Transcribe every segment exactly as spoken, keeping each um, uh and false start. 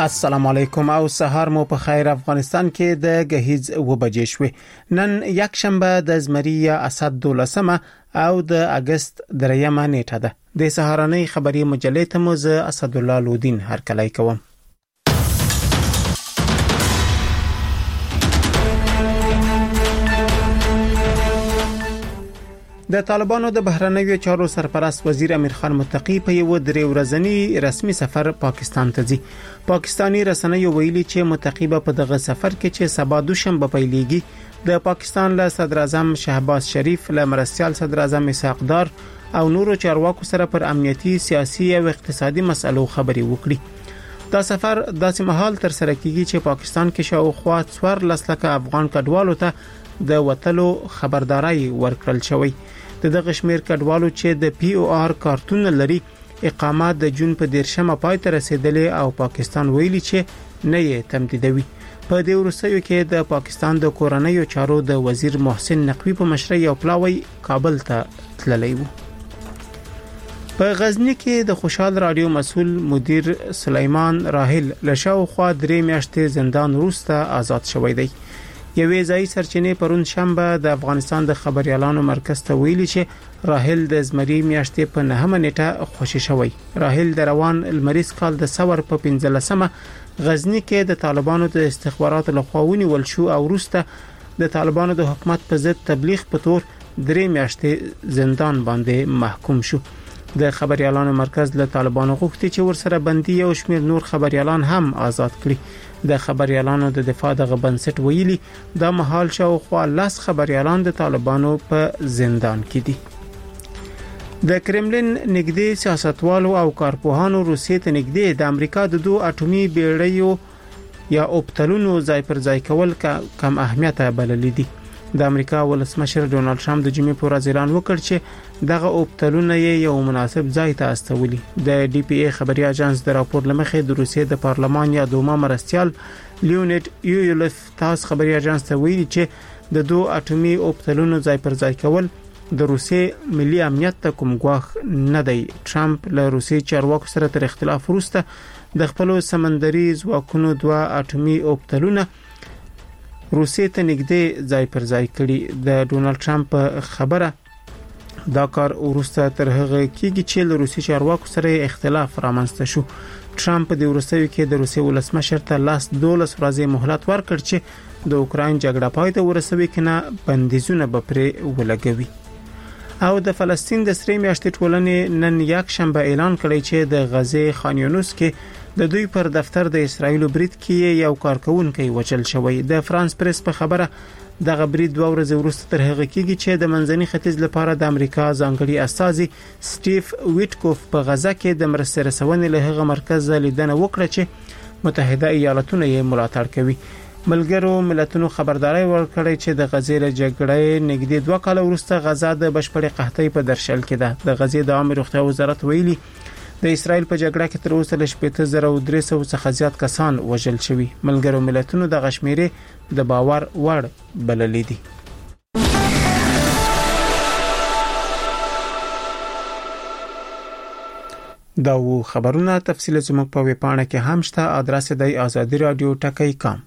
السلام علیکم او سهار مو په خیر. افغانستان کې د غهیز و بجې شوې. نن یک شنبه د زمری یا اسد دولسمه او د اگست دریمه نیټه ده. د سهارنۍ خبري مجلې ته مو زه اسد الله لودین هرکلی کوم. د طالبانو د بهرنیو چارو سرپرست وزیر امیر خان متقی په یو درې ورځنی رسمي سفر پاکستان ته ځي. پاکستانی رسنیو ویلي چې متقی په دغه سفر کې چې سبا دوشنبه پیلېږي د پاکستان له صدر اعظم شهباز شریف له مرستیال صدر اعظم اسحاق دار او نورو چارواکو سره پر امنیتي، سیاسي او اقتصادي مسلو خبري وکړي. دا سفر داسې مهال تر سره کیږي چې پاکستان کې شاوخوا څوارلس لکه افغان کډوالو ته د وټلو خبرداري ورکړل شوی. د دغه شمیر کډوالو چې د پی او آر کارتون لري اقامت د جون په دیرشمه پای ته رسیدلې او پاکستان ویلي چې نه یې تمدیدوي. په دې ورسېو کې د پاکستان د کورنیو چارو د وزیر محسن نقوی په مشرۍ او پلاوی کابل ته تللی وو. په غزنی کې د خوشحال رادیو مسؤل مدیر سلیمان راحل لشاو خوا درې میاشتې زندان وروسته آزاد شوی دی. یوې ځای سرچینې پرون شنبه د افغانستان د خبريالانو مرکز ته ویلي چې راحل د زمری میاشتې په نهمه نیټه خوشی شوی. راحل د روان المریز کال د سور په پنځلسمه غزنی کې د طالبانو د استخباراتو لخوا ونیول شو او وروسته د طالبانو د حکومت په ضد تبلیغ په تور درې میاشتې زندان باندې محکوم شو. د خبريالانو مرکز له طالبانو غوښتي چې ورسره بندي او شمیر نور خبريالان هم آزاد کړي. د خبريالانو د دفاع د بنسټ ویلي د محال شاوخوا لاس خبريالان د طالبانو په زندان کې دي. د کرملین نږدې سیاستوالو او کارپوهانو روسیې ته نږدې د امریکا د دوه اټومي بیړیو یا اوبتلونو ځای پر ځای کول کم اهمیت بللي دي. د امریکا ولسمشر ډونالد ټرمپ د جمعې پر ورځ اعلان وکړ چې دغه اوبتلونه یو مناسب ځای ته استولي. د ډي پی ای خبري اژانس د راپور لمخې د روسیې د پارلمان یا دوما مرستيال لیونید یولیف تاس خبري اژانس ته ویلي چې د دوه اټومي اوبتلونو ځای پر ځای کول د روسیې ملي امنیت ته کوم ګواښ نه دی. ټرمپ له روسیې چارواکو سره تر اختلاف وروسته د خپل سمندري ځواکونو دوه اټومي اوبتلونه روسیې ته نږدې ځای پر ځای کړي. د ډونالد ټرمپ خبره دا کار ورسته تر هغه کېږي چې له روسي چارواکو سره اختلاف رامنځته شو. ټرمپ د ورسوي کې د روسي ولسمشر ته لاس دولس ورځې مهلت ورکړ چې د اوکراین جګړه پای ته ورسوي کنه بندیزونه به پرې ولګوي. او د فلسطین د سری میاشتې ټولنې نن یک شنبه اعلان کړی چې د غزه خان یونس کې د دوی پر دفتر د اسرایل برید کې یو کارکونکي وچل شوی. د فرانس پریس په خبره دغه برید دوه ورځې وروسته تر هغه کېږي چې د منځني ختیځ لپاره د امریکا ځانګړي استازي سټیف ویټکوف په غزه کې د مرستې رسونې له هغه مرکز لیدنه وکړه چې متحده ایالاتونه یې ملاتړ کوي. ملګرو ملتونو خبرداري ورکړی چې د غزې له جګړې نږدې دوه کال وروسته غزه د بشپړې قحطۍ په درشل کې ده. د غزې د عامه روغتیا وزارت ویلي د اسرایل په جګړه کې تر اوسه له شپږ زره درې سوه څخه زیات کسان وژل شوي. ملګرو ملتونو د غشمیرې د باور وړ بللې دي. دا و خبرونه تفصیل زموږ په ویبپاڼه کې هم شته. ادرس دی آزادی رادیو ټکی کام.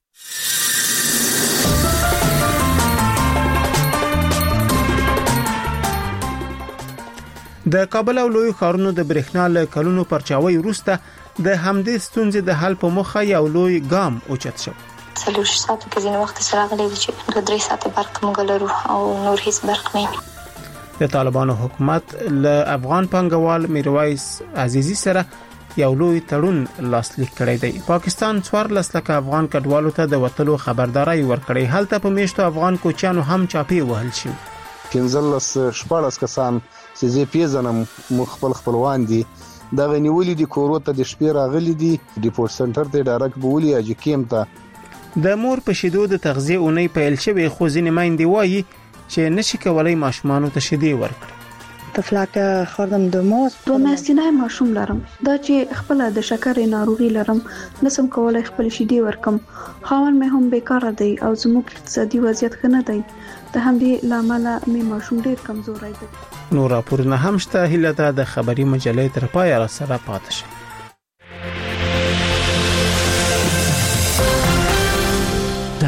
د کابل او لوی ښارونو د برېښنا له کلونو پرچاوي وروسته د همدې ستونزې د حل په موخه یو لوی ګام اوچت شو. څلور ساعته کې ځینې وخت سره غلي چې دوه درې ساعته برق موږ لرو او نور هیڅ برق نه وي. د طالبانو حکومت له افغان پنګوال میرویس عزیزی سره یو لوی تړون لاسلیک کړی دی. پاکستان څوارلس لکه افغان کډوالو ته د وټلو خبرداري ورکړې. هلته په میشتو افغان کوچیانو هم چاپی وهل شو. پنځلس شپږ کسان چې زه پیژنم مخبل خپلوان دي دا غنیولې دي کورو ته د شپې راغلي دي ډیپورټ سنټر ته ډایرکټ بولی اجي کیم ته د مور په شیدو د تغذیه اونۍ پیل شوی خو ځینې مایندې وایي چې نشي کولای ماشومان ته شیدې ورکړي. طفلک خوردم دو ماه دو میاشتې ماشوم لرم دا چې خپل د شکر ناروغي لرم نسم کولای خپل شیدې ورکم. خاون مې هم بیکاره دی او زموږ اقتصادي وضعیت ښه نه دی. د همدې لامل مې ماشوم ډیر کمزورای دی. نور راپورونه هم شته. هیله ده د خبري مجلې تر پای را سره پاتې شي.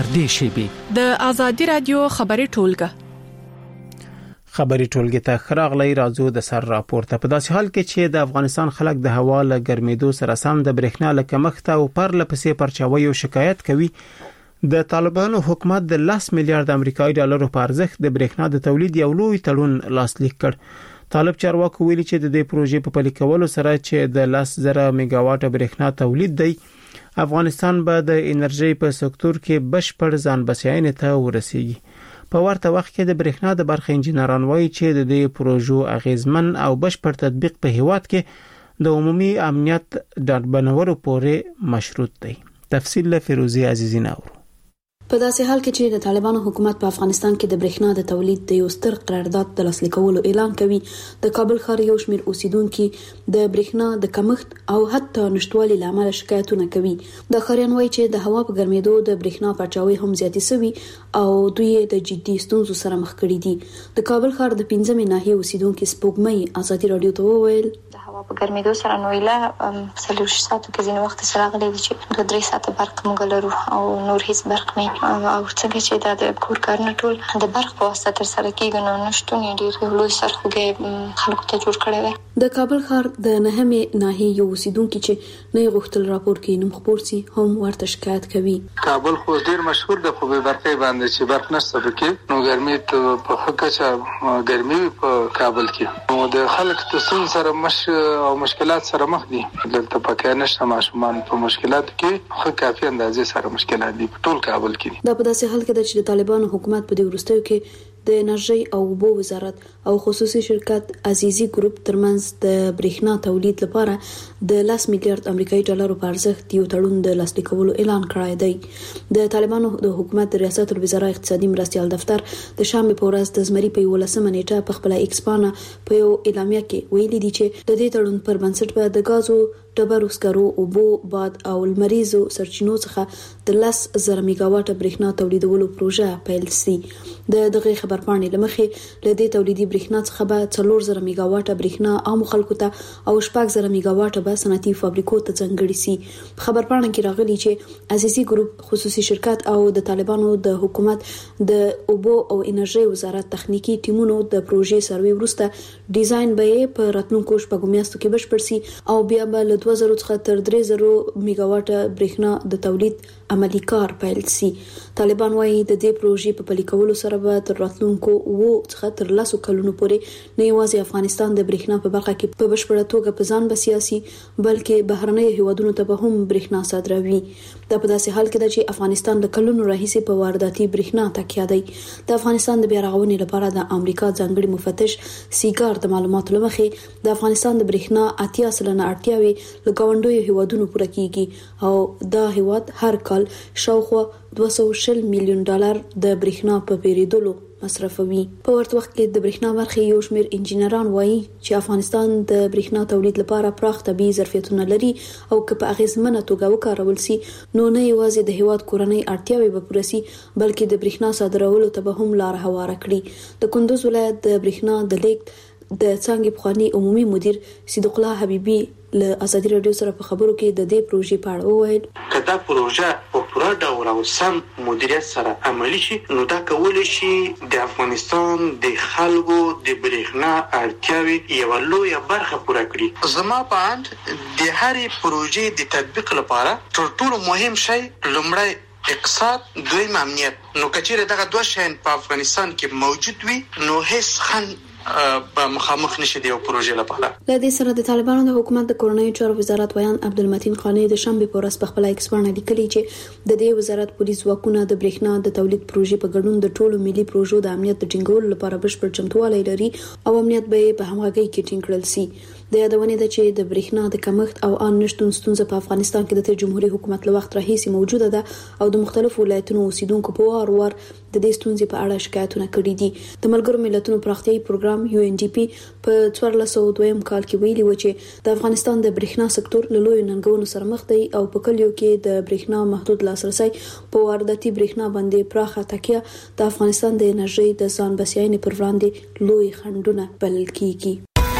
دې شیبې د ازادي رادیو خبري ټولګه خبري ټولګه ته خراغلی راځو د سر راپورته. په داسې حال کې چې د افغانستان خلک د هوا له ګرمېدو سره سم د برېښنا له کمښت او پرله پسې پرچاوي او شکایت کوي، د طالبانو حکومت د لس میلیارډ امریکایي ډالرو په ارزښت د برېښنا د تولید یو لوی تړون لاسلیک کړ. طالب چارواکو ویلي چې د دې پروژې په پلي کولو سره چې د لس زره میگا واټ برېښنا تولید دی، افغانستان به د انرژي په سکتور کې بشپړ ځان بسیاینې ته ورسیږي. په ورته وخت کې د برېښنا د برخې انجنیران وایي چې د دې پروژو اغیزمن او بشپړ تطبیق په هیواد کې د عمومي امنیت د بنورو پورې مشروط دی. تفصیل له فیروزی عزیزی ناورو. په داسې حال کې چې د طالبانو حکومت په افغانستان کې د برېښنا د تولید د یو ستر قرارداد د لاسلیک کولو اعلان کوي، د کابل ښار یو شمېر اوسیدونکو د برېښنا د کمښت او حتی نشټوالي لامل شکایتونه کوي. د ښاریان وایي چې د هوا په ګرمېدو د برېښنا پرچاوي هم زیاتې شوي او دوی د جدي ستونزو سره مخ کړي دي. د کابل ښار د پنځمې ناحیې اوسیدونکو سپوږمۍ ازادي رادیو ته وویل د هوا په ګرمېدو سره نو اله څلور ساعتو کې ځینې وخت سره غلي دي چې دوه درې ساعته برق موږ لرو او نور هیڅ برق نه او څنګه چې دا د کور کارونه ټول د برق په واسطه تر سره کیږي، نو نشټون ډېر لوی سرخوږی خلکو ته جوړ کړی دی. د کابل ښار د نهمې ناحیې یو اوسیدونکو چې نه غوښتل راپور کې نوم خبر سي هم ورته شکایت کوي. کابل خو ډېر مشهور د خو به برقې باندې چې برق نشته پکې، نو ګرمي په حقه چې ګرمي په کابل کې نو د خلک تسون سره مش او مشکلات سره مخ دي. دلته پکې نشته ماشومان په مشکلات کې خو کافي اندازې سره مشکلات دي په ټول کابل کې. دا په داسې حال کې چې د طالبانو حکومت په دې وروستیو کې د انرژي او اوبو وزارت او خصوصي شرکت عزیزي ګروپ ترمنځ د برېښنا تولید لپاره د لس میلیارډ امریکایي ډالرو په ارزښت یو تړون د لاسلیک کولو اعلان کړی دی. د طالبانو د حکومت د ریاست الوزرا اقتصادي مرستيال دفتر د شنبه په ورځ د زمري په ولسمه نیټه په خپل ایکس باندې په یو اعلامیه کې ویلي دي چې د دې تړون پر بنسټ به د غازو ډبرو سکرو اوبو باد او المریزو سرچینو څخه د لس زره میگا واټ برېښنا تولیدولو پروژه پیل شي. د دغه خبرپاڼې لمخې له دې تولیدي برېښنا څخه به څلور زره میگا واټ برېښنا عام خلکو ته او شپږ زره میگا واټ به صنعتي فابریکو ته ځانګړي شي. خبرپاڼه کې راغلي چې عزیزي ګروپ خصوصي شرکت او د طالبانو د حکومت د اوبو او انرژي وزارت تخنیکی ټیمونو د پروژې سروي وروسته ډیزاین به په راتلونکو شپږو میاشتو کې بشپړ شي او بیا به له دوه زره څخه تر درې زره میگا واټ برېښنا د تولید عملی کار پیل شي. طالبان وايي د دې پروژې په پلي کولو سره به تر راتلونکو و څخه تر لاسو کلونو پورې نه یوازې افغانستان د برېښنا په برخه کې په بشپړه توګه په ځان بسیاسي بلکې بهرنۍ هیوادونو ته به هم برېښنا صادروي. دا په داسې حال کې ده چې افغانستان د کلونو راهیسې په وارداتي برېښنا تکیه دی. د افغانستان د بیا رغونې لپاره د امریکا ځانګړي مفتش سیګار د معلوماتو لمخې د افغانستان د برېښنا اتیا سلنه اړتیاوي له ګاونډیو هیوادونو پوره کیږي او دا هیواد هر کال شاوخوا دوه سوه شل میلیون ډالر د برېښنا په پیریدلو مصرفوي. په ورته وخت کې د برېښنا برخې یو شمېر انجنیران وایي چې افغانستان د برېښنا تولید لپاره پراخ طبيعي ظرفیتونه لري او که په اغیزمنه توګه وکارول شي نو نه یوازې د هیواد کورنۍ اړتیاوې به پوره شي بلکې د برېښنا صادرولو ته به هم لار هواره کړي. د کندوز ولایت د برېښنا د لیک د څنګه بخوانی عمومي مدیر صدیق الله حبیبي له ازادي رادیو سره په خبرو کې د دې پروژې په اړه وویل کدا پروژه په پوره ډول او سم مدیریت سره عملی شي نو دا کول شي د افغانستان د خلکو د برېښنا اړتیاوې یو لوی برخه پوره کړي. زما په اند د هرې پروژې د تطبیق لپاره تر ټولو مهم شی لومړی اقتصاد، دویم امنیت. نو کچېره دغه دوه شیان په افغانستان کې موجود وي نو هیڅ خن په مخامخ نشي دی پروژې لپاره. له دې سره د طالبانو د حکومت د کورنۍ چارو وزارت ویان عبدالمتین خانی د شنبه په ورځ په خپل ایکس باندې لیکلي چې د دې وزارت پولیس ځواکونه د برېښنا د تولید پروژې په ګډون د ټولو ملي پروژو د امنیت د ټینګولو لپاره بشپړ چمتووالی لري او امنیت به په همغږۍ کې ټینګ کړل شي. د یادونه ده چې د برېښنا د کمښت او ان نشټون ستونزه په افغانستان کې د جمهوریت حکومت له وخت راهیسې موجوده ده او د مختلفو ولایتونو اوسیدونکو په وار وار د دې ستونزې په اړه شکایتونه کړي دي. د ملګرو ملتونو پراختیایي پروګرام یو ان ډي پی په څوارلس سوه دویم کال کې ویلي و چې د افغانستان د برېښنا سکتور له لوی ننګونو سره مخ دی او په کلیو کې د برېښنا محدود لاسرسي په وارداتي برېښنا باندې پراخه تکیه د افغانستان د انرژي د ځان بسیاینې پر وړاندې لوی خنډونه بلل کیږي.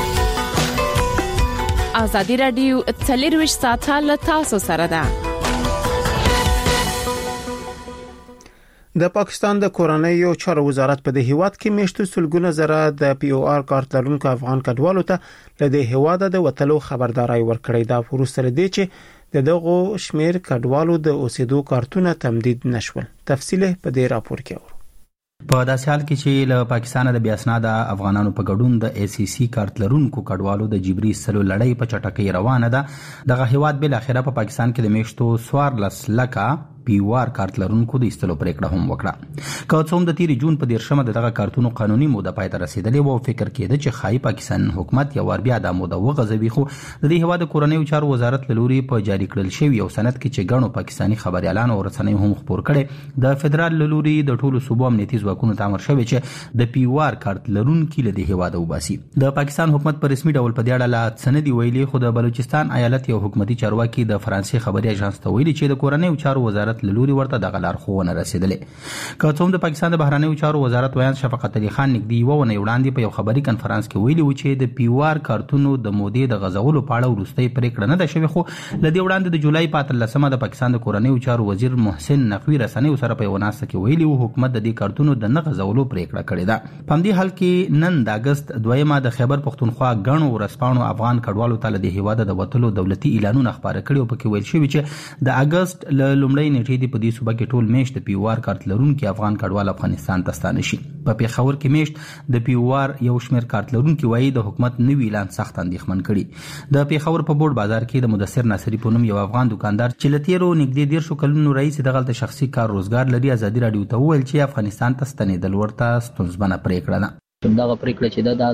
ازادي رادیو څلرویشت ساعته له تاسو سره ده. د پاکستان د کورنیو چارو وزارت په د هیواد کې میشتو سلګونه زره د پی او آر کارت لرونکو افغان کډوالو ته له د هیواد د وټلو خبرداري ورکړې ده. وروسته دې چې د دغه شمیر کډوالو د اوسېدو کارتونه تمدید نشول. تفصیل په دې راپور کې اورو. په داسې حال کې چې له پاکستان د بیا اسناده افغانانو په ګډون د ای سی سی کارت لرونکو کډوالو د جبري سلو لړۍ په چټکۍ روانه ده، دغه هیواد بل اخره په پاکستان کې د میشتو سوارلس لکه پیوار کارت لرونکو د ایستلو پریکړه هم وکړه. که څوم د تیر جون په دیرشمه دغه کارتونو قانوني موده پای ته رسیدلې و، فکر کېده چې خای پاکستان حکومت یو ور بیا د موده وغځوي، خو د دې هواد کورنیو چارو وزارت لوري په جاری کړل شوی یو سند کې چې ګڼو پاکستانی خبريالانو او رسنیو هم خبر کړي د فدرال لوري د ټولو صوبو امنیتي ځواکونو تامر شوی چې د پیوار کارت لرونکو له دې هواد وباسي. د پاکستان حکومت په رسمي ډول په دې اړه لا سندي ویلي، خو د بلوچستان ایالت یو حکومتي چارواکي د فرانسې خبري اژانس ته ویلي چې د کورنیو چارو وزارت لوري ورته غلار خوونه رسیدلې. که څوم د پاکستان د بهرنیو چارو وزارت ویان شفقت علي خان نګدي و ونه وړاندې په یو خبري کانفرنس کې ویلي و چې د پیوار کارتونو د مودې د غزولو په اړه ورستۍ پریکړه نه ده شوې، خو لدې وړاندې د جولای په اتلسمه د پاکستان د کورنیو چارو وزیر محسن نقوی رسنیو سره په یو ناسته کې ویلي و حکومت د دې کارتونو د نه غزولو پریکړه کړې ده. په دې حال کې نن د اگست دویمه د خیبر پختونخوا غنو ورسپانو افغان کډوالو ته د هیواد د وټلو دولتي اعلانونه خبره کړي او پکې ویل شوی چې د اگست ل لومړۍ نیټې د پدې صوبه کې ټول میشت د پیوار کارت لرونکو افغان کډوال افغانستان ته ستانه شي. په پیښور کې میشت د پیوار یو شمیر کارت لرونکو وایي د حکومت نوی اعلان سخت اندېښمن کړي. د پیښور په بورډ بازار کې د مدثر ناصری په نوم یو افغان دکاندار چې لتیرو نږدې ډیر شو کلونو رئیس دغه شخصي کار روزګار لري ازادي رادیو ته وویل چې افغانستان ته ستنېدل ورته ستونزمنه پریکړه ده. دغه پریکړه چې ده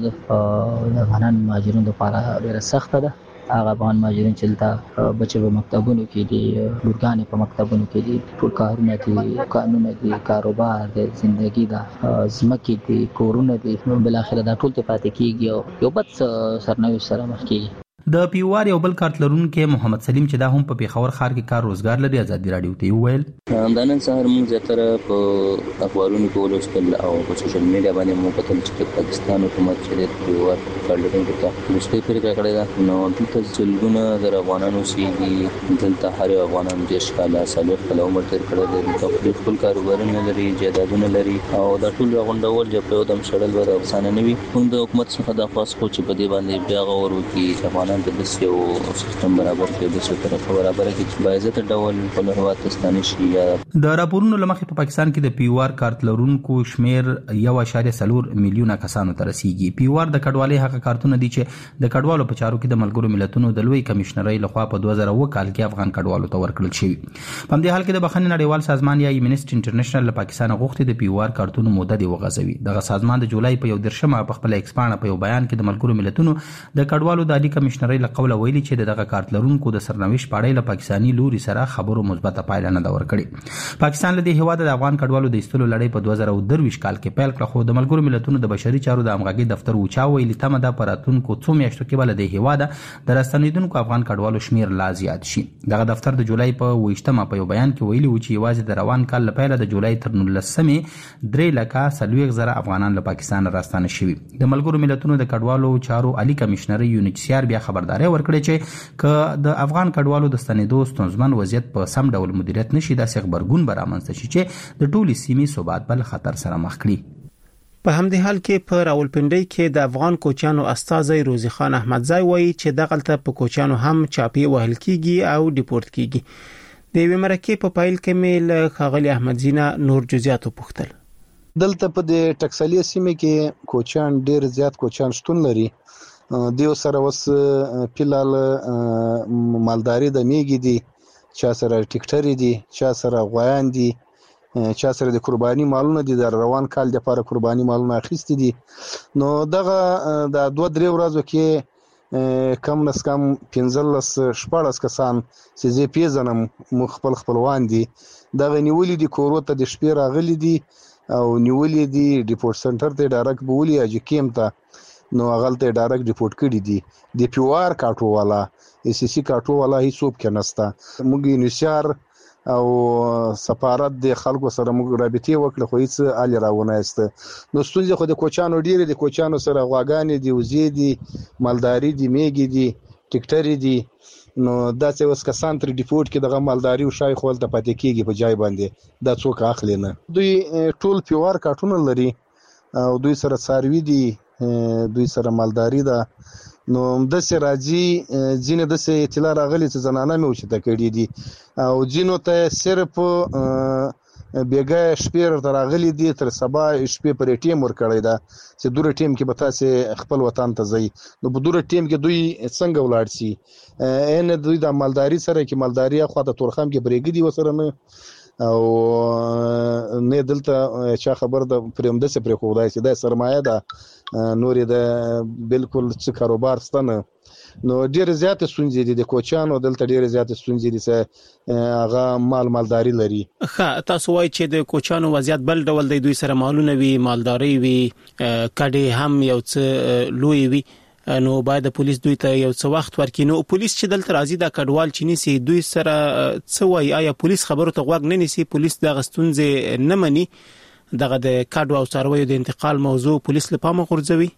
د افغان مهاجرینو لپاره ډیره سخته ده. هغه افغان مهاجرین چې دلته بچي په مکتبونو کې دي، لورګانې په مکتبونو کې دي، ټول کارونه دي، قانون دي، کاروبار دي، ژوندۍ ده، ځمکې دي، کورونه دي، نو بل اخر دا ټول ته پاتې کیږي او یو بد سرنوشت سره مخ کیږي. د پیوار یو بل کارت لرونکو محمد سلیم چې دا هم په پیښور ښار کې کار روزګار لري ازادي رادیو ته ویل د نن سهار موږ زیاتره په اخبارونو کې ولوستل او په سوشل میډیا باندې مو کتل چې پاکستان حکومت چې د پیوار کارت لرونکو ته مستې پرې کړی دا نو دلته ځلګونه د افغانانو سیږي، دلته هر افغانان د ښکاله سالو په عمر تر کړی د تخفیف خپل کاروبارونه لري، جایدادونه لري او دا ټول غونډول چې په دم شړل ور افغانان نه وي. موږ د حکومت څخه د خاص خو چې په دې باندې بیا غوړو کې افغانان د دسیو سیستم برابر کې د څه طرف برابر کې چې باعث ډول په هواد تستانه شي. د راپورونو لمخې په پاکستان کې د پیوار کارت لرونکو شمیر یو اشاریه څلور میلیونه کسانو ته رسیدي. پیوار د کډوالۍ حق کارتونه دي چې د کډوالو په چارو کې د ملګرو ملتونو د لوی کمشنرۍ لخوا په دوه زره اووه کال کې افغان کډوالو ته ورکړل شوی. په دې حال کې د بخښنې نړیوال سازمان یا ایمنسټ انټرنیشنل له پاکستان غوښتي د پیوار کارتونو موده دی وغځوي. دغه سازمان د جولای په یو درشمه په خپل ایکسپانه په یو بیان کې د ملګرو ملتونو د کډوالو د عالی کمشنرۍ له قوله ویلي چې دغه کارت لرونکو د سرنوشت په اړه له پاکستاني لوري سره خبرو مثبته پایله نه دا ورکړي. پاکستان له دې هواد د افغان کډوالو د ایستلو لړۍ په دوه زره درویشت کال کې پیل کړه، خو د ملګرو ملتونو د بشري چارو د همغږي دفتر وچا ویلي تمه ده پراتونکو څو میاشتو کې بل د هواد د راستنیدونکو افغان کډوالو شمیر لا زیات شي. دغه دفتر د جولای په ویشتمه په یو بیان کې ویلي و چې یوازې د روان کال لپاره د جولای تر نولسمې درې لکه څلوېښت زره افغانان له پاکستان راستانه شوي. د ملګرو ملتونو د کډوالو چارو عالی کمشنري یو ان ایچ سی آر بیا خبرداري ورکړه چې که د افغان کډوالو د ستنېدو ستونزمن وضعیت په سم ډول مدیریت نشي داسې خبرګون برامنځته شي چې د ټولي سیمې ثبات بل خطر سره مخ کړي. په همدې حال کې په راولپنډۍ کې د افغان کوچانو استاذي روزي خان احمدزای وایي چې دغلته په کوچانو هم چاپی وهل کیږي او ډیپورت کیږي. د یوې مرکې په پایل کې مې له خاغلی احمدزینا نور جزئیات وپوښتل. دلته په د ټکسالي سیمه کې کوچان ډیر زیات کوچان شتون لري. دیو سره وس پیلال مالداري د میګي دي، چا سره ټیکټری دي، چا سره غویان دي، چا سره د قرباني مالونه دي، د روان کال د لپاره قرباني مالونه اخیستي دي. نو دغه د دوه درې ورځو کې کم نس کم پنځلس شپږ کسان چې زه پیژنم مخبل خپلوان دي دغه نیولې دي کورو ته د شپې راغلي دي او نیولې دي ډیپورت سنټر ته ډایرکټ بولی اجي کیم ته نو غلطه ډایرکټ ریپورت کړی دي. د پیوار کاټو والا ای سی سی کاټو والا هیڅوک کې نستا. موږ نشار او سفارت د خلکو سره موږ رابطه وکړه خو هیڅ الی راونه است. نو ستونزې خو د کوچانو ډیره د کوچانو سره غواګانې دي، وزې دي، مالداري دي، میګي دي، ټیکټری دي نو دا چې اوس کسان تر ډیپورت کې دغه مالداري او شای خپل ته پاتې کیږي په جای باندې دا څوک اخلي نه. دوی ټول پیوار کارټونه لري او دوی سره څاروي دي، دوی سره مالداري ده. نو د سه راځي ځینې د سه اطلاع راغلي چې زنانه مې وچته کړې دي او ځینو ته صرف بیګه شپیر تراغلي دي تر سبا شپې پر ټیم ور کړی دا چې دوره ټیم کې به تاسو خپل وطن ته ځي. نو په دوره ټیم کې دوی څنګه ولاړ شي؟ ان دوی د مالداري سره کې مالداري خو د تورخم کې برېګدي وسره نه او نه دلته چا خبر د پرمده سره پرې خو دای چې د سرمایه ده نورې د بالکل څه کاروبار ستنه. نو ډیر زیات ستونزې دي د کوچانو دلته ډیر زیات ستونزې دي چې هغه مال مالداري لري. ښه تاسو وایي چې د کوچانو وضعیت بل ډول دی، دوی سره مالونه وي، مالداري وي، کډې هم یو څه لوی وي، نو باید پولیس دوی ته یو څه وخت ورکړي. نو پولیس چې دلته راځي دا کډوال چینی سي دوی سره څه وایي؟ آیا پولیس خبرو ته غوږ نه نیسي؟ پولیس د غستونځ نه مني؟ دغه د کډو او څارویو د انتقال موضوع پولیس له پامه غورځوي؟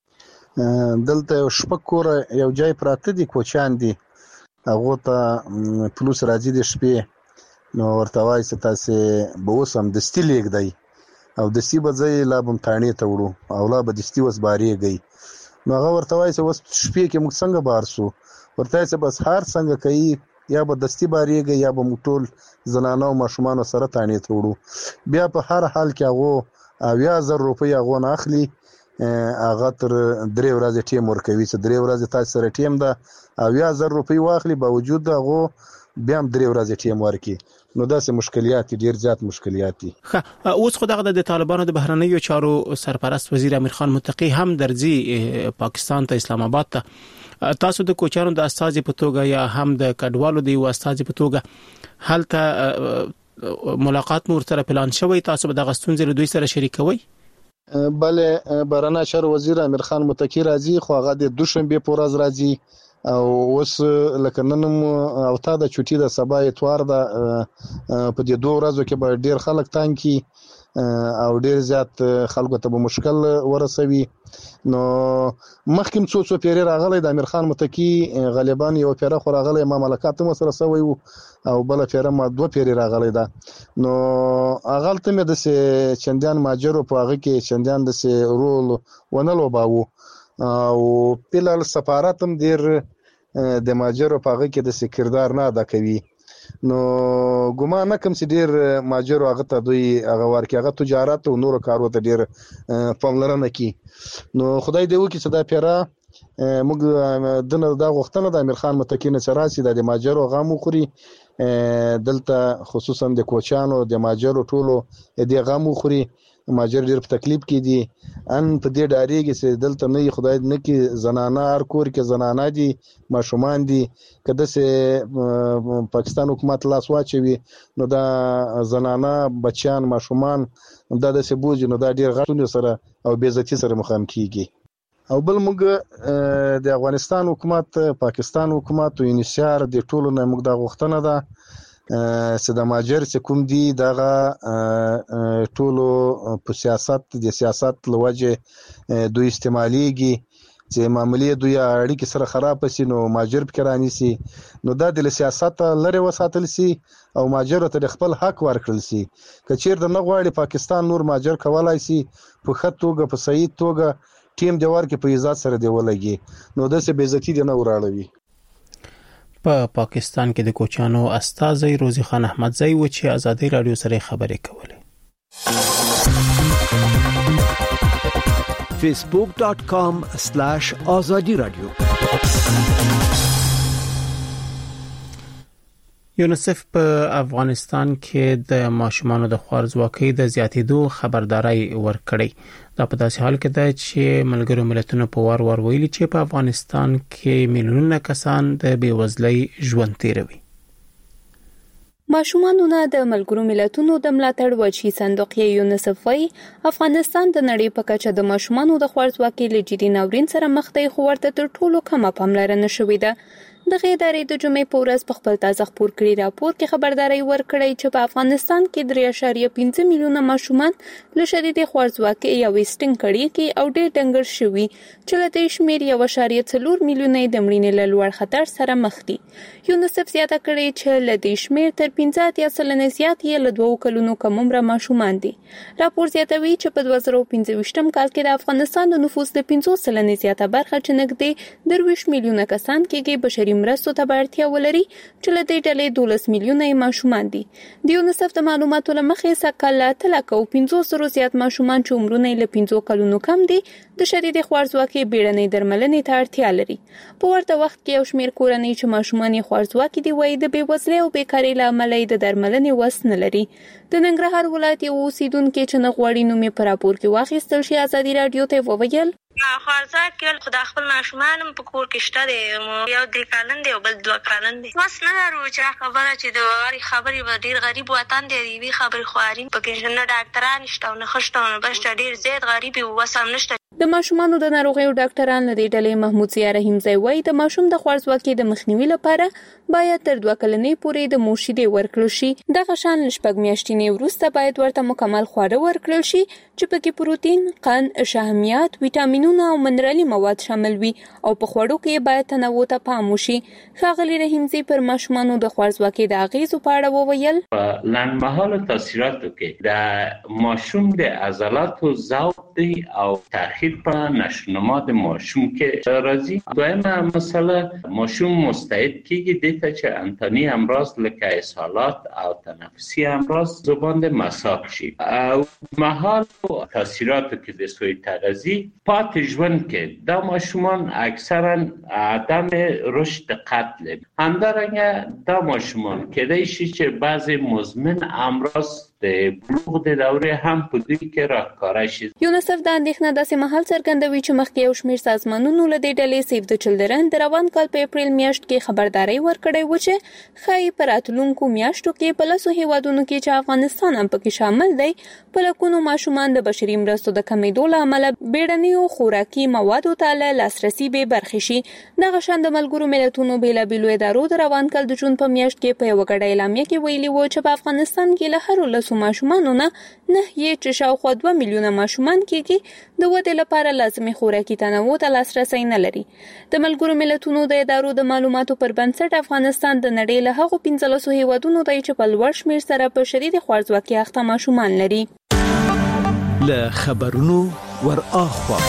دلته شپږ کور یو ځای پراته دي، کوچان دي، هغه ته پولیس راځي د شپې. نو ورته وایي چې تاسو به وسم د ستلیګ دی او د سی بځای لا بم تانې ته وړو او لا به د ستی وس باریږي. نو هغه ورته وایي چې وس شپې کې موږ څنګه بارسو؟ ورته چې بس هر څنګه کوي یا به دستی باریږي یا به موږ ټول زنانه او ماشومان سره تانې ته وړو. بیا په هر حال کې هغه اویا زر روپۍ هغه نه اخلي، هغه تر درې ورځې ټیم ورکوي چې درې ورځې تاسو سره ټیم ده اویا زر روپۍ واخلي، باوجود هغه بیا هم درې ورځې ټیم ورکي. نو داسې مشکلات ډیر زیات مشکلات دي. ښه اوس خو دغه د طالبانو د بهرنیو چارو سرپرست وزیر امیر خان متقی هم درځي پاکستان ته، اسلام آباد ته. تاسو د کوچانو د استاذ په توګه یا هم د کډوالو د یو استاذ په توګه هلته ملاقات مو سره پلان شوی؟ تاسو به دغه ستونزې له دوی سره شریکوي؟ بله بهرنی چارو وزیر امیر خان متقی راځي، خو هغه د دوشنبه په ورځ راځي او اوس لکه نن او تا د چوټي د سبا اتوار د په دې دوه ورځو کې به ډیر خلک تان کی او ډیر زیات خلکو ته به مشکل ورسوي. نو مخکیم څو څو پیری راغلی د امیر خان متقی غالبا یو پیره خو راغلی ما ملکات مو سره سوی او بل پیره ما دوه پیری راغلی دا. نو اغلته مې د چندان ماجرو په هغه کې چندان د رول ونلو باو او پلال سفارت هم ډیر د ماجرو په هغه کې د کردار نه ادا کوي. نو ګومان نکم چې ډیر ماجرو هغه ته دوی هغه ورکه هغه تجارت او نور کارو ته ډیر پاملرنه کوي. نو خدای دې وکړي چې دا پیرا موږ دنه دا غوښتنه د امیر خان متقی نه سراسي د ماجرو غامو خوري دلته خصوصا د کوچانو د ماجرو ټولو د غامو خوري. ماجر ډیر په تکلیف کې دي ان په دې ډاریږي چې دلته نه خدای نه کې زنانه هر کور کې زنانه دي، ماشومان دي، کده سه پاکستان حکومت لاس واچوي نو دا زنانه بچیان ماشومان دا د سبوج نو دا ډیر غټونه سره او بیزتی سره مخام کیږي. او بل موږ د افغانستان حکومت، پاکستان حکومت او انشار د ټولو نه موږ دا غوښتنه ده چې د ماجر چې کوم دي دغه ټولو په سیاست د سیاست لوجه دوی استعماليږي چې معاملې دوی اړیکې سره خراب شي نو ماجر فکرانی سي نو دا د سیاست لري وساتل سي او ماجر ته خپل حق ورکړل سي. کچیر د نغواړي پاکستان نور ماجر کولای سي په خطوګه په صحیح توګه ټیم دی ورکه په عزت سره دی ولګي نو د څه بیزتی دی نه وراړوي. په پا پاکستان کې د کوچانو استاذ روزي خان احمدزئی و چې آزادۍ رادیو سره خبرې کولې. facebook dot com slash azadi radio. یونیسف په افغانستان کې د ماشومانو د خوارځواکۍ د زیاتېدو خبرداري ورکړې. دا په داسې حال کې ده چې ملګرو ملتونو په وار وار ویلي چې په افغانستان کې میلیونونه کسان د بېوزلۍ ژوند تیروي. ماشومانو نه د ملګرو ملتونو د ملاتړ وچی صندوق یونیسف وايي افغانستان د نړۍ په کچه د ماشومانو د خوارځواکۍ له جدي ناورین سره مخ دی، خو ورته تر ټولو کمه پاملرنه شوې ده. د ادارې د جمعې په ورځ په خپل تازه خپور کړي راپور کې خبرداري ورکړې چې په افغانستان کې درې اعشاریه پنځه میلیونه ماشومان له شدید خوارځواکۍ یا ویسټینګ کړي کې او ډېر ډنګر شوي چې له دې شمېر یو اعشاریه څلور میلیونه د مړینې له لوړ خطر سره مخ دي. یونیسف زیاته کړې چې له دې شمېر تر پنځه اتیا سلنې زیات یې له دوه کلونو کم عمره ماشومان دي. راپور زیاتوي چې په دوه زره پنځه ویشتم کال کې د افغانستان د نفوس د پنځوس سلنې زیاته برخه چې نږدې درویشت میلیونه کسان کې بشري مرستو ته اړتیا ولري چې له دې ډلې دولس میلیونه ماشومان دي. د یونیسف د معلوماتو له مخې سکهال اته لکه او پنځوس زره زیات ماشومان چې عمرونه له پنځو کلونو کم دي د شدید خوارځواکۍ بیړنۍ درملنې ته اړتیا لري. په ورته وخت کې یو شمېر کورنۍ چې ماشومان یې خوارځواکي دي وایي د بېوزلۍ او بیکارۍ له امله د درملنې وس نه لري. د ننګرهار ولایت یو اوسیدونکي چې نه غواړي نوم یې په راپور کې واخیستل شي ازادي راډیو ته وویل خوارځواکي خو د خپل ماشومان په کور کې شته دی، یو درې کلن دی او بل دوه کلن دی. وس نه لرو چې خبره چې د هرې خبرې به ډېر غریب وطن دی، د یوې خبرې خواري پکې نه ډاکټران شته او نه ښه شته او نه بل شته، ډېر زیات غریب یو، وس هم نشته. د ماشومانو د ناروغیو ډاکټران له دې ډلې محمود ضیا رحیمزی وایي د ماشوم د خوارځواکۍ د مخنیوي لپاره باید تر دوه کلنۍ پورې د مور شیدې ورکړل شي. دغه شان له شپږ میاشتنې وروسته باید ورته مکمل خواړه ورکړل شي چې پکې پروتین، قند، شحمیات، ویټامینونه او منرالي مواد شامل وي او په خوړو کې باید تنوع ته پام وشي. ښاغلي رحیمزی پر ماشومانو د خوارځواکۍ د اغیزو په اړه وویل په لنډمهاله تاثیراتو کې د ماشوم د عضلاتو ضعف دی او تاخیر په نشونما د ماشوم کې راځي. دویمه مسله ماشوم مستعد کیږي دې ته چې انتاني امراض لکه اسهالات او تنفسي امراض زبان د مساق شي. او محال تاثیراتو کې د سوی تغذیه پاتې ژوند کې دا ماشومان اکثرا عدم رشد قد لري. همدارنګه دا ماشومان کېدای شي چې بعضی مزمن امراض د بلوغ د دورې هم په دوی کې راښکاره شي. یونیسف د اندېښنه داسې مهال څرګندوي چې مخکې یو شمېر سازمانونو له دې ډلې سیف د چلډرن د روان کال په اپریل میاشت کې خبرداری ورکړی و چې ښایي په راتلونکو میاشتو کې په لسو هیوادونو کې چې افغانستان هم پکې شامل دی په لکونو ماشومان د بشري مرستو د کمېدو له امله بیړنیو خوراکي موادو ته له لاسرسي بې برخې شي. دغه شان د ملګرو ملتونو بېلابېلو ادارو د روان کال د جون په میاشت کې په یوه ګډه اعلامیه کې ویلي و چې په افغانستان کې له هرو لسو ماشومانو نه نه یې چې شاوخوا دوه میلیونه ماشومان کېږي د ودې لپاره لازمي خوراکي تنوع ته لاسرسی نه لري. د ملګرو ملتونو د ادارو د معلوماتو پر بنسټ افغانستان د نړۍ له هغو پنځلسو هیوادونو دی چې په لوړ شمېر سره په شدید خوارځواکۍ اخته ماشومان لري. له خبرونو ور اخوا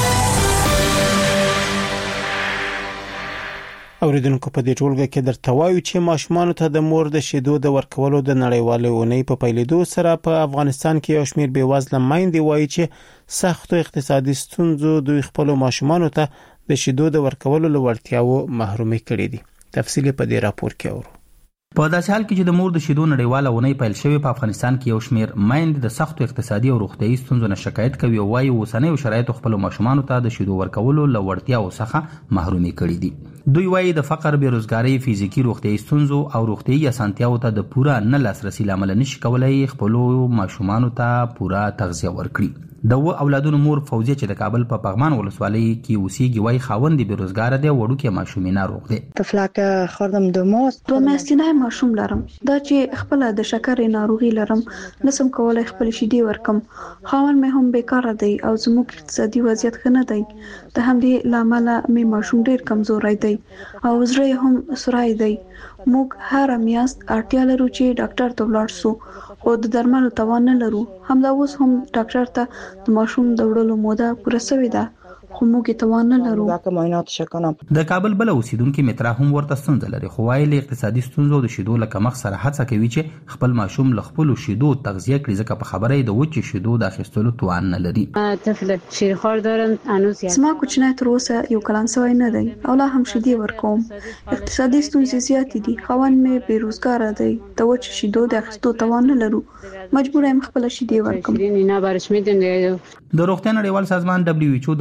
اوریدونکو په دې ټولګه کې درته وایو چې ماشومان ته د مور د شیدو د ورکولو د نړیوالې اونۍ په پیلېدو سره په افغانستان کې یو شمېر بېوزله میندې وایي چې سختو اقتصادي ستونزو دوی خپل ماشومان ته د شیدو د ورکولو له وړتیاو محرومي کړي دي. تفصیل په دې راپور کې اورو. په داسې حال کې چې د مور د شیدو نړیواله اونۍ پیل شوې په افغانستان کې یو شمېر میندې د سختو اقتصادي او روغتیايي ستونزو نه شکایت کوي او وايي اوسنیو شرایطو خپلو ماشومانو ته د شیدو ورکولو له وړتیاو څخه محرومي کړي دي. دوی وايي د فقر، بېروزګارۍ، فزیکي روغتیايي ستونزو او روغتیايي اسانتیاو ته د پوره نه لاسرسي له امله نشي کولای خپلو ماشومانو ته پوره تغذیه ورکړي. د و اولادونو مور فوزیه چې د کابل په پغمان ولسوالۍ کې اوسېږي وايي خاوند یې بېروزګاره دی او وړوکی ماشوم یې ناروغ دی. طفلک خوردم دو ماست دوه میاشتنی ماشوم لرم. دا چې خپل د شکرې ناروغي لرم نسم کولای خپل شیدې ورکم. خاوند مې هم بیکاره دی او زموږ اقتصادي وضعیت ښه نه دی. د همدې لامل مې ماشوم ډېر کمزوری دی او زړه هم سورای دی. موږ هر میاشت اړتیا لرو چې ډاکټر ته ولاړ شو او د درملو توان نه لرو. همدا اوس هم ډاکټر ته د ماشوم د وړلو موده پوره شوې ده خو موږ توان نه لرو. د کابل بل اوسیدونکو مترا هم ورته ستونزه لري خو وايي له اقتصادي ستونزو د شیدو له کمښت سره هڅه کوي چې خپل ماشوم له خپل شیدو تغذیه کړي ځکه په خبره د وچې شیدو د اخیستلو توان نه لري. طفل شیرخوار دارم هنوز زما کوچنی تر اوسه یو کلن سوی نه دی او لا هم شیدې ورکوم. اقتصادي ستونزې زیاتې دي. خاوند مې بیروزګاره دی. د وچې شیدو د اخیستو توان نه لرو. مجبور یم خپل شیدې ورکم. د روغتیا نړیوال سازمان دبليو ایچ او د دې ونې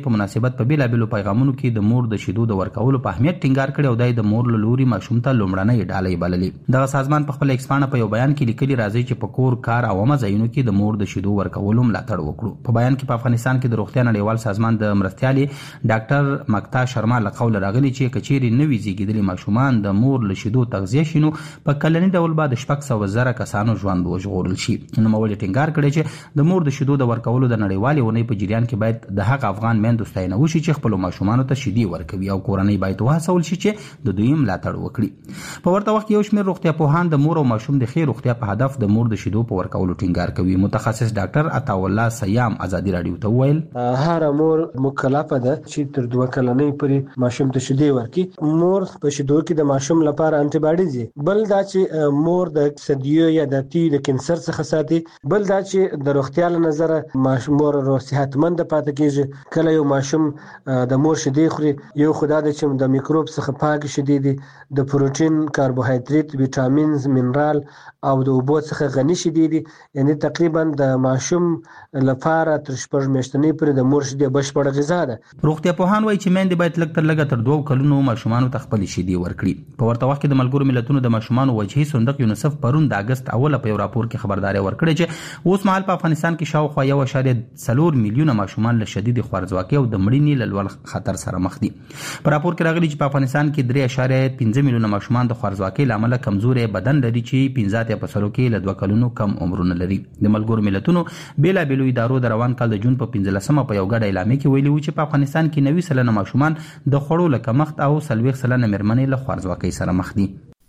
جمعې په مناسبت په بیلابېلو پیغامونو کې د مور د شیدو د ورکولو په اهمیت ټینګار کړی او دای د مور له لوري ماشوم ته لومړنۍ ډالۍ بللې. دغه سازمان په خپل ایکس پاڼه په یو بیان کې لیکلي راځي چې په کور کار او عامه ځایونو کې د مور د شیدو ورکولو ملاتړ وکړو. په بیان کې په افغانستان کې د روغتیا نړیوال سازمان د مرستیالي ډاکټر مکتا شرما له قوله راغلي چې کچېري نوي زیږیدلي ماشومان د مور له شیدو تغذیه شینو په کلني ډول به د شپږ سوه زره کسانو ژوند وژغورل شي. نوموړي ټینګار کړی چې د مور د شیدو د ورکولو د نړیوالې اونۍ په جریان کې باید د هغه افغان میندو ستاینه وشي چې خپل ماشومانو ته شیدې ورکوي او کورنۍ باید وهڅول شي چې د دوی ملاتړ وکړي. په ورته وخت کې یو شمېر روغتیا پوهان د مور او ماشوم د ښې روغتیا په هدف د مور د شیدو په ورکولو ټینګار کوي. متخصص ډاکټر عطاالله سیام ازادي راډیو ته وویل هر مور مکلفه ده چې تر دوه کلنۍ پورې ماشوم ته شیدې ورکړي. مور په شیدو کې د ماشوم لپاره انټي باډیز دي. بل دا چې مور د اکسیدیو یا د تی د کینسر څخه ساتي. بل دا چې د روغتیا له نظره ماشوم مور صحتمند پاتې کیږي. کله یو ماشوم د مور شیدې خوري یو خدای د چې د میکروب څخه پاک شیدې دي، د پروتین، کاربوهایډریټ، ویټامینز، منرال او د اوبو څخه غني شیدې دي. یعنی تقریبا د ماشوم لپاره تر شپږ میاشتنۍ پورې د مور شیدې بشپړه غذا ده. روغتیا پوهان وایي چې میندې باید لږ تر لږه تر دوه کلونو ماشومانو ته خپل شیدې ورکړي. په ورته وخت کې د ملګرو ملتونو د ماشومانو وجهي صندوق یونیسف پرون د اگست اوله په یو راپور کې خبرداري ورکړې چې اوس مهال په افغانستان کې شاوخوا یو اعشاریه څلور میلیونه ماشومان له شدید خوارځواکۍ او د مړینې له لوړ خطر سره مخ دي. په راپور کې راغلي چې په افغانستان کې درې اعشاریه پنځه میلیونه ماشومان د خوارځواکۍ له امله کمزوري بدن لري چې پنځه اتیا په سلو کې له دوه کلونو کم عمرونه لري. د ملګرو ملتونو بیلابېلو ادارو د روان کال د جون په پنځلسمه په یو ګډه اعلامیه کې ویلي و چې په افغانستان کې نوي سلنه ماشومان د خوړو له کمښت او څلوېښت سلنه مېرمنې له خوارځواکۍ سره مخ دي.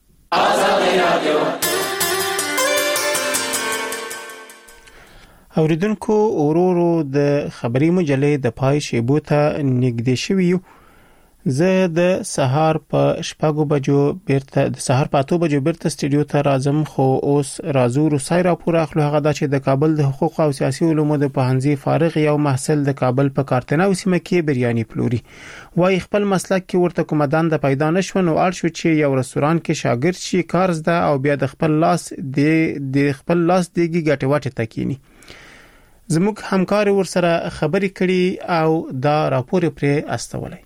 اوریدونکو اورورو د خبري مجلې د پای شیبو ته نږدې شوی یو. زه د سهار په شپږو بجو بیرته د سهار په اتو بجو بیرته سټډیو ته راځم، خو اوس راځو روسای راپور اخلو. هغه دا چې د کابل د حقوق او سیاسي علومو د پوهنځي فارغ یو محصل د کابل په کارتناو سیمه کې بریاني پلوري. وای خپل مسلک کې ورته کوم دند پیدا نشو نو اړ شو چې یو رستوران کې شاګرد شي، کار زده او بیا د خپل لاس د د خپل لاس دیږي ګټه واټه تکینی. زموږ همکار ورسره خبرې کړي او دا راپور پرې استولای.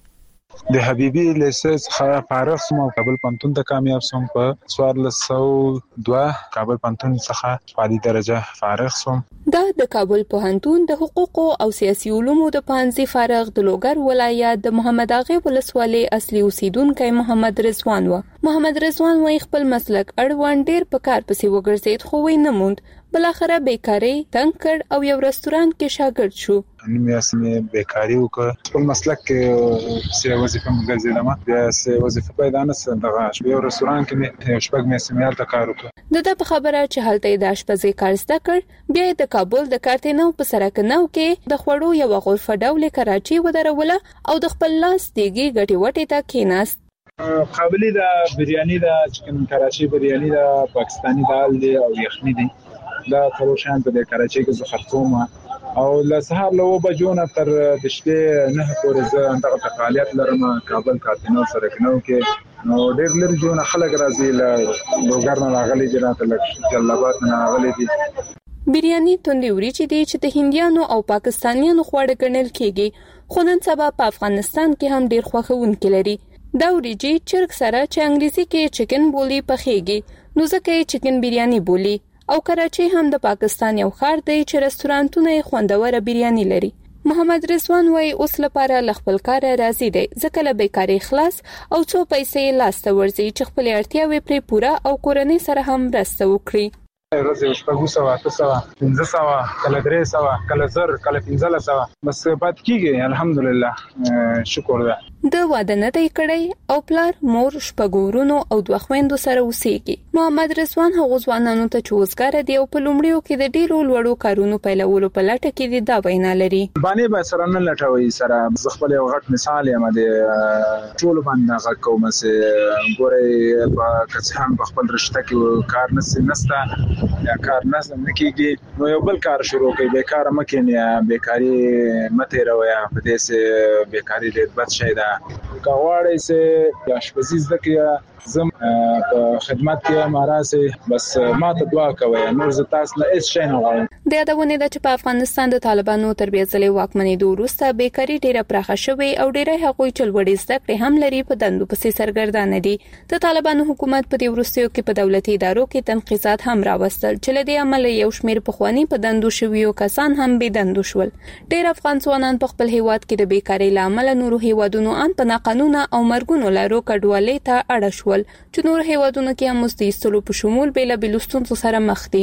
د حبيبي لیسنس څخه فارغ سوم او کابل پنتون ته کامیاب سوم. په څوارلس سوه دوه کابل پنتون څخه په عالی درجه فارغ سوم. دا د کابل پوهنتون د حقوق او سیاسي علومو د پوهنځي فارغ د لوګر ولایت د محمد اغه ولسوالۍ اصلي اوسیدونکو محمد رضوان و. محمد رضوان وايي خپل مسلک اړوند ډیر په کار پسې وګرځید خو وای نه موند. بلاخره بیکاری تنگ کړ او یو رستوران کې شاګرد شو. نیم یاسمه بیکاری وکړ، خپل مسلک کې سه وظیفه مګرځیدم. بیا سه وظیفه پیدا نه سم دغه یو رستوران کې شپږ میاشتې تا کار وکړ. دغه په خبره چې حالت د آشپزۍ کار زده کړ، بیا د کابل د کارتناو په سرکناو کې د خوړو یو غرفه ډول کراچي ودروله او د خپل لاس دیږي ګټي وټي ته کېناست. قابلی د بریانی د چکن کراچي بریانی د پاکستانی دال دی او یخنی دی. دا پروشان په کراچي کې زه خرڅوم او له سهار له بجو نه تر د شپې نه پورې زه دغه فعالیت لرم کابل کارتناو سرکناو کې. نو ډېر لږ جون خلک راځي له لوګر نه راغلي جنات له جلابات نه راغلي دي. بریانی توندې وریجې دي چې د هندیانو او پاکستانیانو خواړه ګڼل کېږي، خو نن سبا په افغانستان کې هم ډېر خوښونکي لري. دا وریجې چرګ سره چې انګلیسي کې چکن بولی پخېږي، نو ځکه یې چکن بریانی بولی. او کراچي هم د پاکستان یو ښار دی چې رستورانتونه یې خوندوره بریانی لري. محمد رضوان وايي اوس لپاره ل خپل کار راضي دی، ځکه له بیکاری خلاص او څو پیسې لاسته ورځي چې خپل اړتیاوې پرې پوره او کورنۍ سره هم مرسته وکړي. ورځې شپږ سوه اته سوه پنځه سوه کله درې سوه کله زر کله پنځلس سوه بس پات کیږي. الحمدلله شکر ده. د واده نه دی کړی او پلار مور شپږ ورونو او دوه خويندو سره اوسېږي. محمد رضوان هغه ځوانانو ته چې وزګار دي او په لومړیو کې د ډیرو لوړو کارونو پیلولو په لټه کې دي دا وینا لري. باندې به سره نه لټوي سره زه خپل یو غټ مثال یم د ټول باندې غږ کوم چې ګورې په کڅ هم په خپل رشته کې کار نسي نستا یا کار نس نه کیږي نو یو بل کار شروع کوي. بیکار مکه نه بیکاری مته راویا په دې سه بیکاری دې بد شي دا کاوړې سه یا شپزیز دکیا زم په خدمت کې مراسه بس ما ته دعا کوي نور ز تاسو نه هیڅ شي نه غواړم. د یادونه د چې په افغانستان د طالبانو تربیه ځلې واکمنۍ د وروسته بیکاری ډیره پراخه شوې او ډیره هغوی چلوړې زده کړې هم لري په دندو پسې سرګردان دي. د طالبانو حکومت په دې وروستیو کې په دولتي ادارو کې تنقیزات هم راوستل چې له دې عمل یو شمېر پخوانی په دندو شویو کسان هم به دندو شول. ډیر افغان ځوانان په خپل هیواد کې د بیکاری لامل نورو هیوادونو ان په ناقانونه او مرګونو لارو کډوالۍ ته اړ شول چې نور هیوادونو کې هم مستیستلو په شمول بیل بیلستون سره مخ دي.